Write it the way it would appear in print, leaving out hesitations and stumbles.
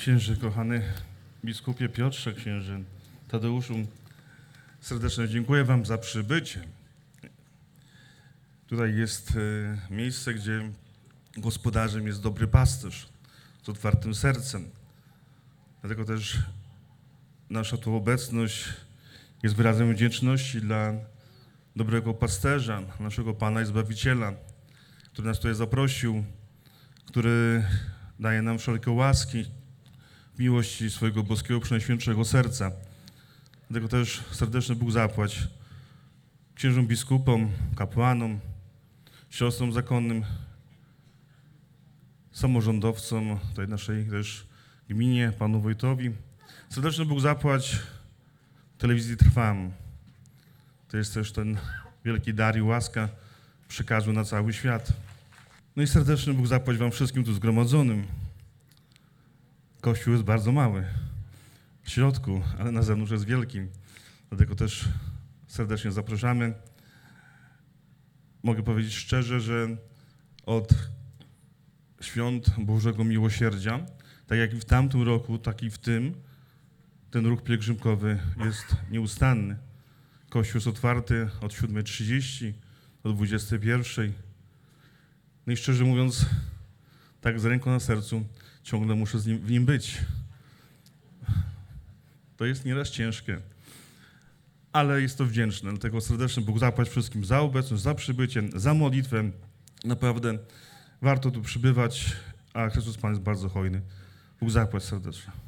Księże, kochany biskupie Piotrze, księże Tadeuszu, serdecznie dziękuję wam za przybycie. Tutaj jest miejsce, gdzie gospodarzem jest dobry pasterz z otwartym sercem. Dlatego też nasza tu obecność jest wyrazem wdzięczności dla dobrego pasterza, naszego Pana i Zbawiciela, który nas tutaj zaprosił, który daje nam wszelkie łaski w miłości swojego boskiego, przenajświętszego serca. Dlatego też serdeczny Bóg zapłać księżom biskupom, kapłanom, siostrom zakonnym, samorządowcom, tutaj naszej też gminie, panu wójtowi. Serdeczny Bóg zapłać telewizji Trwam. To jest też ten wielki dar i łaska przekazu na cały świat. No i serdeczny Bóg zapłać wam wszystkim tu zgromadzonym. Kościół jest bardzo mały w środku, ale na zewnątrz jest wielki. Dlatego też serdecznie zapraszamy. Mogę powiedzieć szczerze, że od świąt Bożego Miłosierdzia, tak jak i w tamtym roku, tak i w tym, ten ruch pielgrzymkowy jest nieustanny. Kościół jest otwarty od 7:30 do 21:00. No i szczerze mówiąc, tak z ręką na sercu, ciągle muszę w nim być. To jest nieraz ciężkie, ale jest to wdzięczne. Dlatego serdecznie Bóg zapłać wszystkim za obecność, za przybycie, za modlitwę. Naprawdę warto tu przybywać, a Chrystus Pan jest bardzo hojny. Bóg zapłać serdecznie.